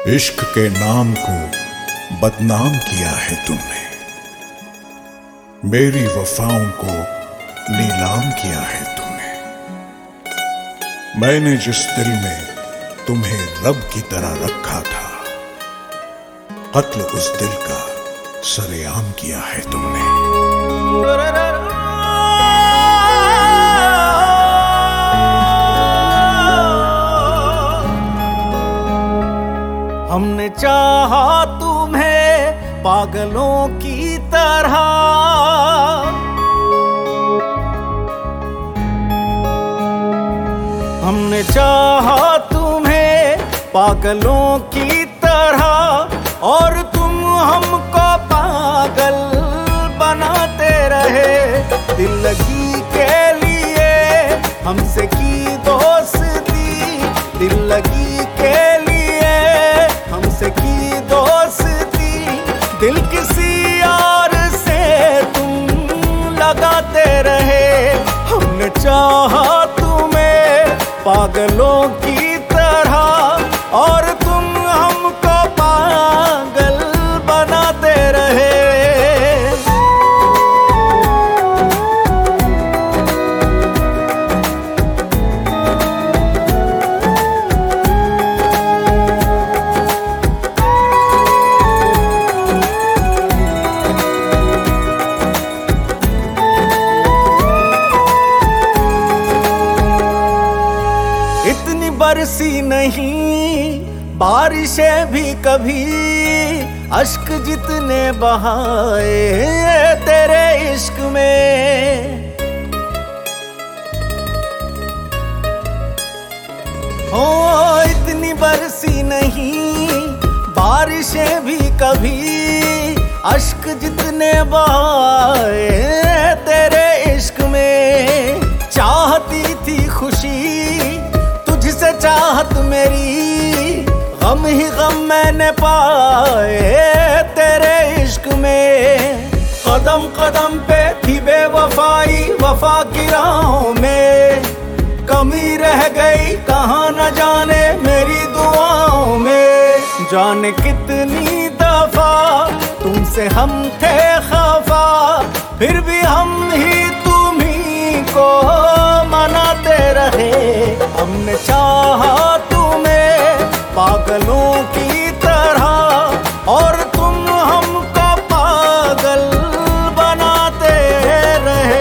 इश्क के नाम को बदनाम किया है तुमने, मेरी वफाओं को नीलाम किया है तुमने। मैंने जिस दिल में तुम्हें रब की तरह रखा था, कत्ल उस दिल का सरेआम किया है तुमने। हमने चाहा तुम्हें पागलों की तरह, हमने चाहा तुम्हें पागलों की तरह, और तुम हमको पागल बनाते रहे। दिल लगी के लिए हमसे की दोस्ती, दिल लगी के लिए हमसे की दोस्ती, दिल किसी और से तुम लगाते रहे। हमने चाहा तुम्हें पागलों की तरह, और तुम हमको पागल बनाते रहे। इतनी बरसी नहीं बारिशें भी कभी, अश्क जितने बहाए तेरे इश्क में। हो इतनी बरसी नहीं बारिशें भी कभी, अश्क जितने बहाए तेरे इश्क में। चाहती थी खुशी तुझसे चाहत मेरी, गम ही गम मैंने पाए तेरे इश्क में। कदम कदम पे थी बेवफाई वफा की राहों में, कमी रह गई कहाँ न जाने मेरी दुआओं में। जाने कितनी दफा तुमसे हम थे खफा, फिर भी हम ही तुम्ही को मनाते रहे। हमने चाहा तुम्हें पागलों की तरह, और तुम हमको पागल बनाते रहे।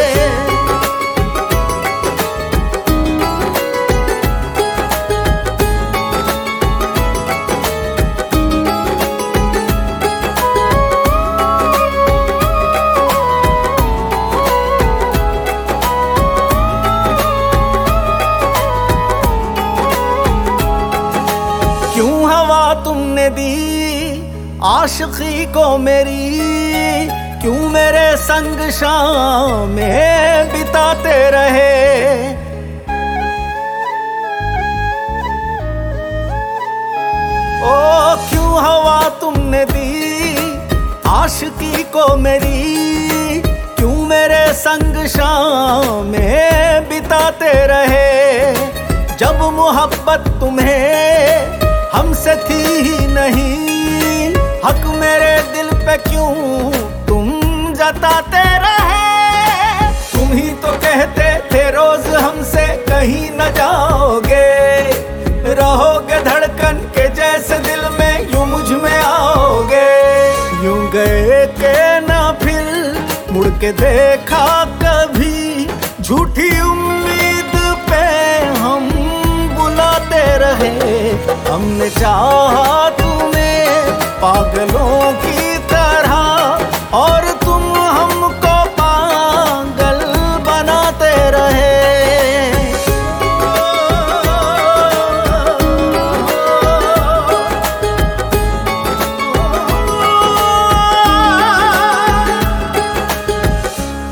क्यों हवा तुमने दी आशिकी को मेरी, क्यों मेरे संग शामें बिताते रहे। ओ क्यों हवा तुमने दी आशिकी को मेरी, क्यों मेरे संग शामें बिताते रहे। जब मोहब्बत तुम्हें हमसे थी ही नहीं, हक मेरे दिल पे क्यों तुम जताते रहे। तुम ही तो कहते थे रोज हमसे कहीं न जाओगे, रहोगे धड़कन के जैसे दिल में यूं मुझ में आओगे। यूं गए के ना फिर मुड़ के देखा कभी, झूठी उम्मीद पे हम बुलाते रहे। हमने चाहा तुम्हें पागलों की तरह, और तुम हमको पागल बनाते रहे।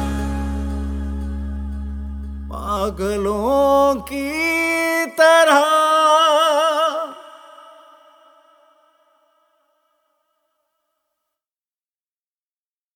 पागलों की तरह।